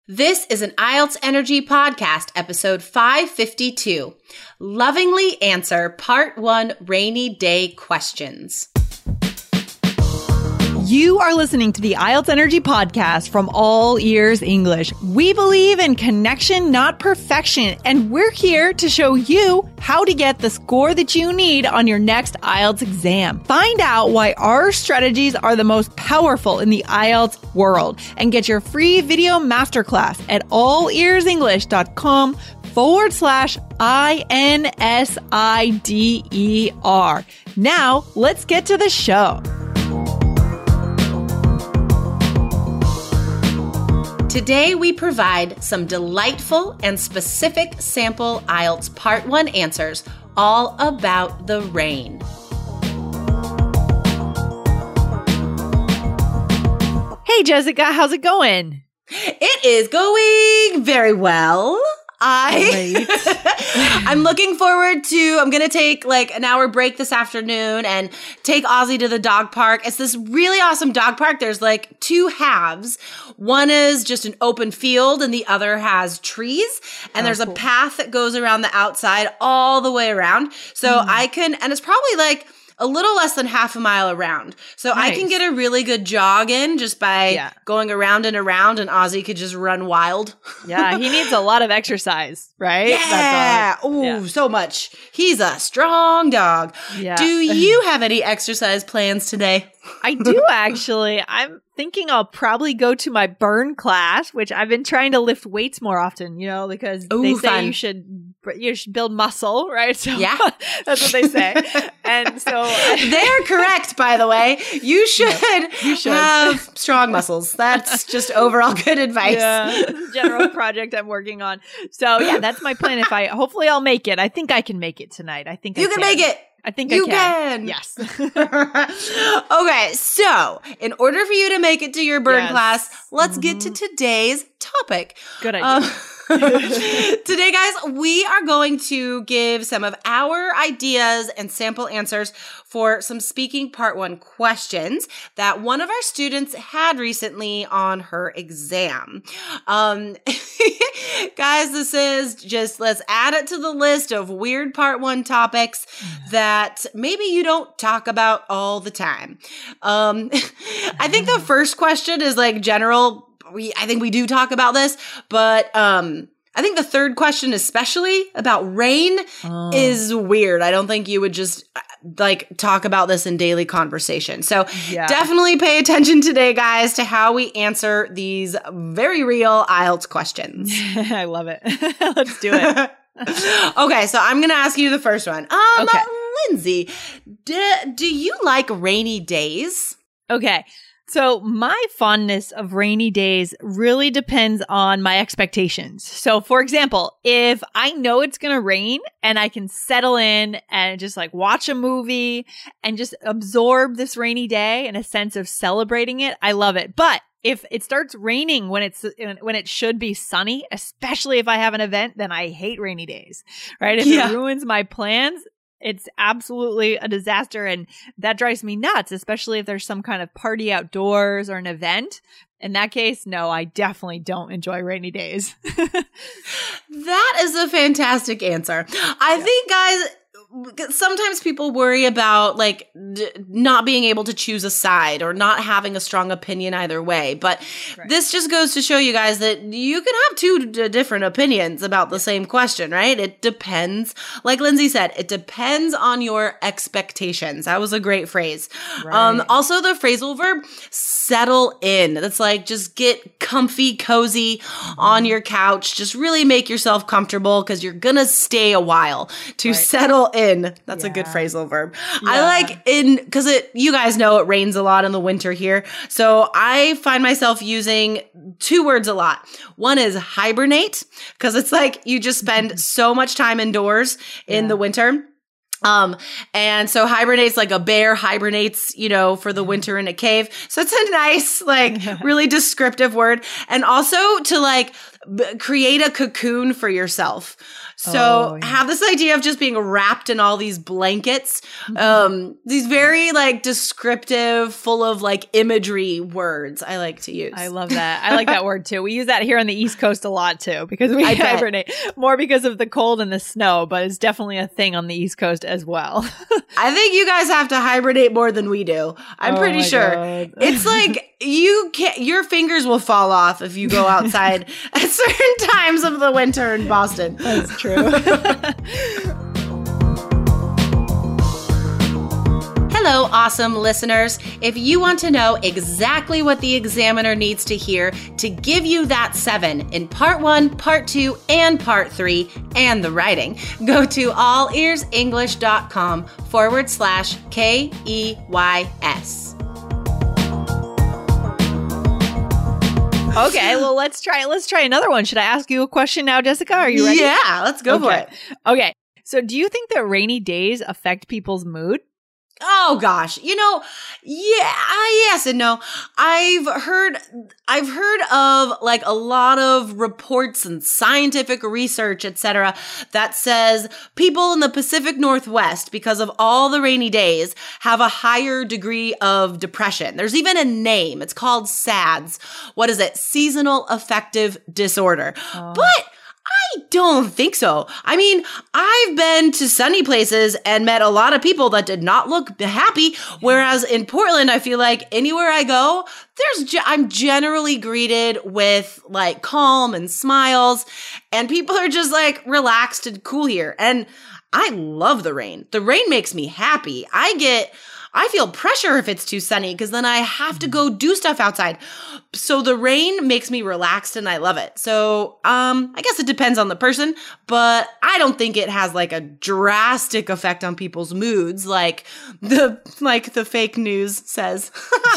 This is an IELTS Energy Podcast, episode 552. Lovingly Answer Part 1 Rainy Day Questions. You are listening to the IELTS Energy Podcast from All Ears English. We believe in connection, not perfection, and we're here to show you how to get the score that you need on your next IELTS exam. Find out why our strategies are the most powerful in the IELTS world and get your free video masterclass at allearsenglish.com/INSIDER. Now, let's get to the show. Today, we provide some delightful and specific sample IELTS Part 1 answers all about the rain. Hey, Jessica, how's it going? It is going very well. I'm looking forward to, I'm going to take like an hour break this afternoon and take Ozzy to the dog park. It's this really awesome dog park. There's like two halves. One is just an open field and the other has trees. And there's a path that goes around the outside all the way around. So I can, and it's probably like a little less than half a mile around. So I can get a really good jog in just by going around and around, and Ozzy could just run wild. Yeah, he needs a lot of exercise, right? Yeah. So much. He's a strong dog. Yeah. Do you have any exercise plans today? I do, actually. I'm thinking I'll probably go to my burn class, which I've been trying to lift weights more often, because they say you should build muscle, right? So that's what they say. And so they're correct, by the way. You should have strong muscles. That's just overall good advice. Yeah, general project I'm working on. So yeah, that's my plan. Hopefully I'll make it. I think I can make it tonight. I think you can make it. I think you can. Yes. Okay, so in order for you to make it to your burn class, let's get to today's topic. Good idea. Today, guys, we are going to give some of our ideas and sample answers for some speaking part 1 questions that one of our students had recently on her exam. Guys, this is just, let's add it to the list of weird part 1 topics that maybe you don't talk about all the time. I think the first question is like general. I think we do talk about this, but I think the third question, especially about rain, is weird. I don't think you would just like talk about this in daily conversation. So definitely pay attention today, guys, to how we answer these very real IELTS questions. I love it. Let's do it. Okay, so I'm going to ask you the first one. Lindsay, do you like rainy days? Okay. So my fondness of rainy days really depends on my expectations. So for example, if I know it's going to rain and I can settle in and just like watch a movie and just absorb this rainy day in a sense of celebrating it, I love it. But if it starts raining when it should be sunny, especially if I have an event, then I hate rainy days, right? If it ruins my plans, it's absolutely a disaster, and that drives me nuts, especially if there's some kind of party outdoors or an event. In that case, no, I definitely don't enjoy rainy days. That is a fantastic answer. I think, guys, sometimes people worry about like not being able to choose a side or not having a strong opinion either way. But this just goes to show you guys that you can have two different opinions about the same question, right? It depends. Like Lindsay said, it depends on your expectations. That was a great phrase. Right. Also, the phrasal verb, settle in. That's like just get comfy, cozy on your couch. Just really make yourself comfortable because you're going to stay a while to settle in. That's a good phrasal verb. I like because you guys know it rains a lot in the winter here. So I find myself using two words a lot. One is hibernate, because it's like you just spend so much time indoors in the winter. And so hibernate's like a bear hibernates, for the winter in a cave. So it's a nice, like really descriptive word. And also to like create a cocoon for yourself. So have this idea of just being wrapped in all these blankets, these very like descriptive, full of like imagery words I like to use. I love that. I like that word too. We use that here on the East Coast a lot too, because we hibernate more because of the cold and the snow, but it's definitely a thing on the East Coast as well. I think you guys have to hibernate more than we do. I'm pretty sure. It's like your fingers will fall off if you go outside at certain times of the winter in Boston. That's true. Hello, awesome listeners. If you want to know exactly what the examiner needs to hear to give you that 7 in part 1, part 2, and part 3, and the writing, go to allearsenglish.com/KEYS. Okay, well, let's try another one. Should I ask you a question now, Jessica? Are you ready? Yeah, let's go for it. Okay. So do you think that rainy days affect people's mood? Oh gosh, yes and no. I've heard of like a lot of reports and scientific research, etc., that says people in the Pacific Northwest, because of all the rainy days, have a higher degree of depression. There's even a name. It's called SADS. What is it? Seasonal affective disorder. But I don't think so. I mean, I've been to sunny places and met a lot of people that did not look happy. Whereas in Portland, I feel like anywhere I go, I'm generally greeted with like calm and smiles, and people are just like relaxed and cool here. And I love the rain. The rain makes me happy. I feel pressure if it's too sunny because then I have to go do stuff outside. So the rain makes me relaxed and I love it. So I guess it depends on the person, but I don't think it has like a drastic effect on people's moods like the fake news says.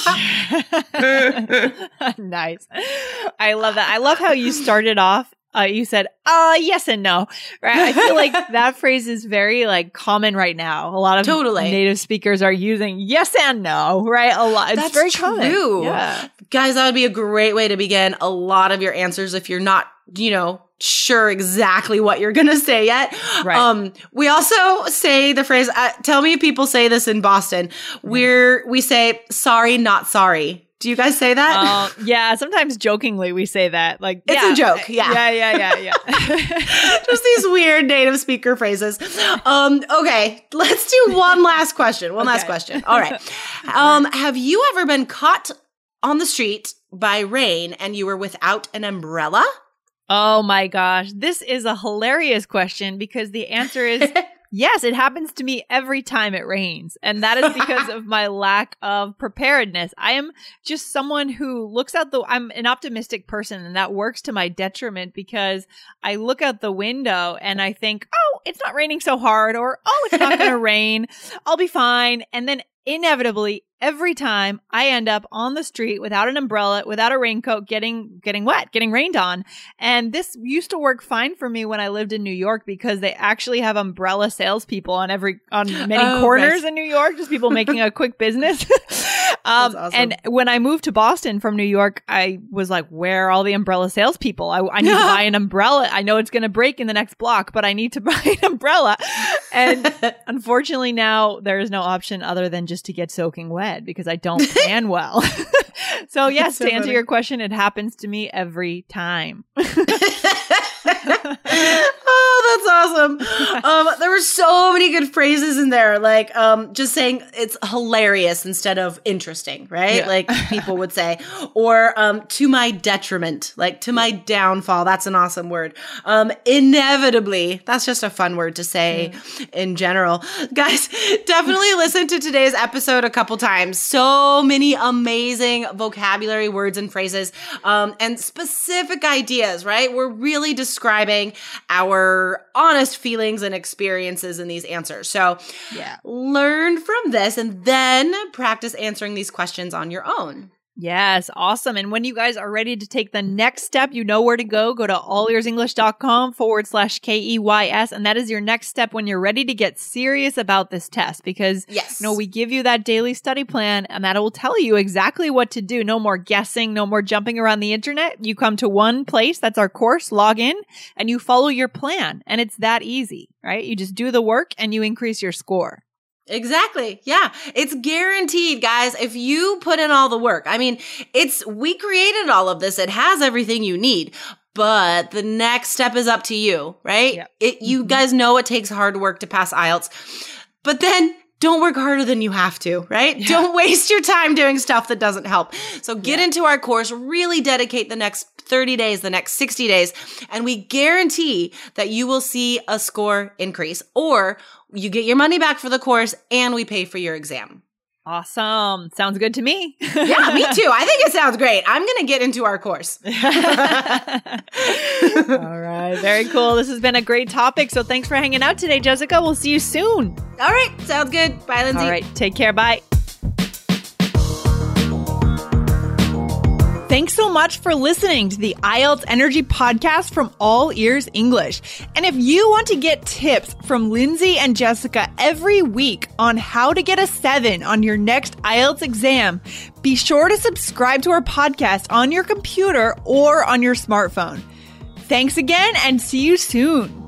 Nice. I love that. I love how you started off. You said, yes and no, right? I feel like that phrase is very like common right now. A lot of native speakers are using yes and no, right? A lot. It's very common. Yeah. Guys, that would be a great way to begin a lot of your answers if you're not, sure exactly what you're going to say yet. Right. We also say the phrase, tell me if people say this in Boston, we say sorry, not sorry. Do you guys say that? Yeah, sometimes jokingly we say that. Like, it's a joke. Yeah. Just these weird native speaker phrases. Okay, let's do one last question. Last question. All right. Have you ever been caught on the street by rain and you were without an umbrella? Oh my gosh. This is a hilarious question because the answer is yes, it happens to me every time it rains. And that is because of my lack of preparedness. I am just someone who I'm an optimistic person, and that works to my detriment because I look out the window and I think, oh, it's not raining so hard, or, oh, it's not going to rain. I'll be fine. And then inevitably, every time I end up on the street without an umbrella, without a raincoat, getting wet, getting rained on. And this used to work fine for me when I lived in New York because they actually have umbrella salespeople on many corners in New York, just people making a quick business. That's awesome. And when I moved to Boston from New York, I was like, where are all the umbrella salespeople? I need to buy an umbrella. I know it's going to break in the next block, but I need to buy an umbrella. And unfortunately now there is no option other than just to get soaking wet because I don't plan well. So yes, to answer your question, it happens to me every time. Oh, that's awesome. There were so many good phrases in there, like just saying it's hilarious instead of interesting, right? Yeah. Like people would say, or to my detriment, like to my downfall. That's an awesome word. Inevitably, that's just a fun word to say in general. Guys, definitely listen to today's episode a couple times. So many amazing vocabulary words and phrases and specific ideas, right? We're really describing our honest feelings and experiences in these answers. So learn from this and then practice answering these questions on your own. Yes, awesome. And when you guys are ready to take the next step, you know where to go. Go to allearsenglish.com/KEYS. And that is your next step when you're ready to get serious about this test, because we give you that daily study plan and that will tell you exactly what to do. No more guessing, no more jumping around the internet. You come to one place, that's our course, log in, and you follow your plan. And it's that easy, right? You just do the work and you increase your score. Exactly. Yeah. It's guaranteed, guys. If you put in all the work, I mean, we created all of this. It has everything you need, but the next step is up to you, right? Yep. You guys know it takes hard work to pass IELTS, but then don't work harder than you have to, right? Yeah. Don't waste your time doing stuff that doesn't help. So get into our course, really dedicate the next 30 days, the next 60 days, and we guarantee that you will see a score increase, or you get your money back for the course and we pay for your exam. Awesome. Sounds good to me. Yeah, me too. I think it sounds great. I'm going to get into our course. All right. Very cool. This has been a great topic. So thanks for hanging out today, Jessica. We'll see you soon. All right. Sounds good. Bye, Lindsay. All right. Take care. Bye. Thanks so much for listening to the IELTS Energy Podcast from All Ears English. And if you want to get tips from Lindsay and Jessica every week on how to get a 7 on your next IELTS exam, be sure to subscribe to our podcast on your computer or on your smartphone. Thanks again and see you soon.